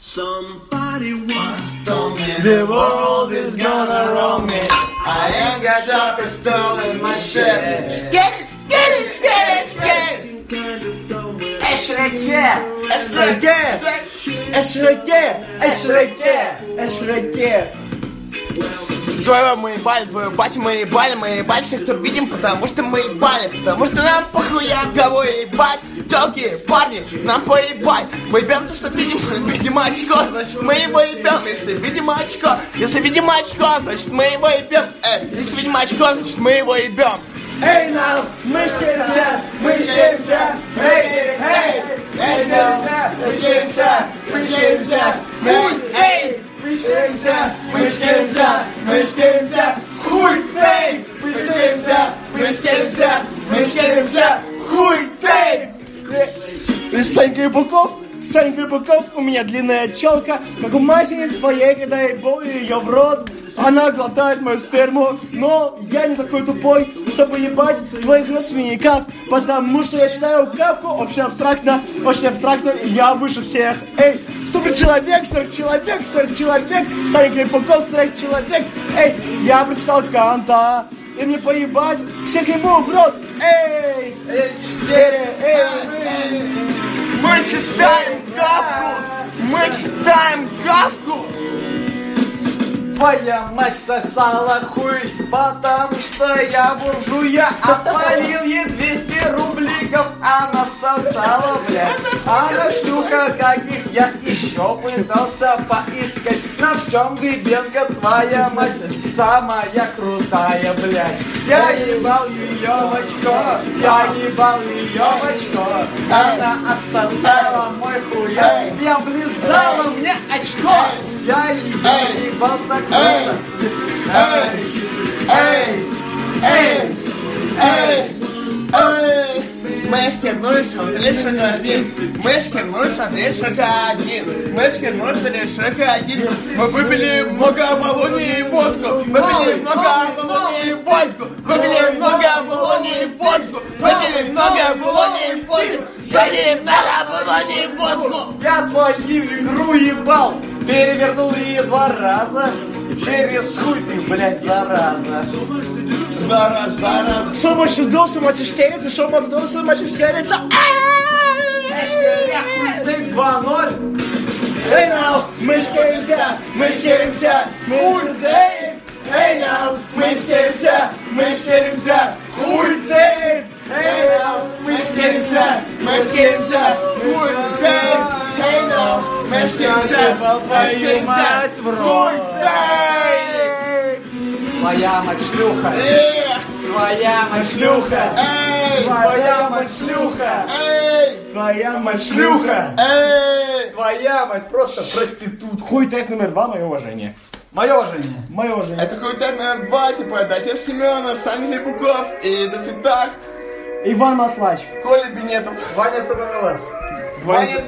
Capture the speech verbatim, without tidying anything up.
Somebody once told me the world is gonna roll me. I ain't got job, it's stolen my shit. Get it, get it, get it, get it. Эшреке, эшреке, эшреке, эшреке, эшреке. Твоего мы ебали, твою батю мы ебали, мы ебали всех, кто видим, потому что мы ебали, потому что нам похуя кого ебать, телки, парни, нам поебать, мы ебем то, что видим, видим очко, значит мы его ебем, если видим очко, если видим очко, значит мы его ебем, э, если видим очко, значит мы его ебем. Эй, нам, мы щеримся, мы щеримся, эй, эй, эй, щеримся, мы щеримся, мы щеримся, хуй, эй, мы щеримся, мы щеримся, мы щеримся, хуй, эй, мы щеримся, мы щеримся, мы щеримся, хуй, эй. Санька Рыбаков, Санька Рыбаков, у меня длинная челка, как у матери твоей, когда я ебу ее в рот. Она глотает мою сперму, но я не такой тупой, чтобы ебать твоих родственников, потому что я считаю Кавку очень абстрактно, очень абстрактно, и я выше всех. Эй, супер человек, сорок человек, сорок человек, Санька Рыбаков, сорок человек. Эй, я прочитал Канта, и мне поебать всех ебу в рот. Эй, эй, эй, эй, мы читаем Кавку, мы читаем Кавку. Твоя мать сосала хуй, потому что я буржуя, отвалил ей двести рубликов, она сосала, блядь. Она шлюха, каких я еще пытался поискать. На всем Дыбенко твоя мать самая крутая, блядь. Я ебал ее в очко, я ебал ее в очко. Она отсосала мой хуя, я влезала мне очко. Я ее ебал так. Эй, эй, эй, эй, эй, эй. Мы шкернулись, смотрели шаг один. Мы шкернулись, смотрели шаг один. Мы шкернулись, смотрели шаг один. Мы выпили много Аполлонии и водку. Выпили много Аполлонии и водку. Выпили много Аполлонии и водку. Выпили много Аполлонии и водку. Выпили много Аполлонии и водку. Я твою игру ебал. Перевернул ее два раза. Через хуй ты, блядь, зараза. Зараза, зараза. Шо больше дол, шо мочишь кериться, шо Макдональдс, шо мочишь кериться. Ты два ноль. Эй, нау, мы шкеримся, мы шкеримся. Хуй ты. Эй, нау, мы шкеримся, мы шкеримся. Хуй ты. Эй, нау, мы шкеримся, мы шкеримся. Хуй ты. Эй, нау, мы шкеримся, мы шкеримся. Хуй ты. Твоя мать шлюха. Твоя мать шлюха. Твоя мать шлюха. Твоя мать шлюха. Твоя мать просто проститут. Хуйтет номер два, мое уважение. Мое уважение. Мое уважение. Это хуйтет номер два, типа, это отец Семенов, Саня Рыбаков и на фитах Иван Маслач, Коля Бенетов, Ваня Цабавелас.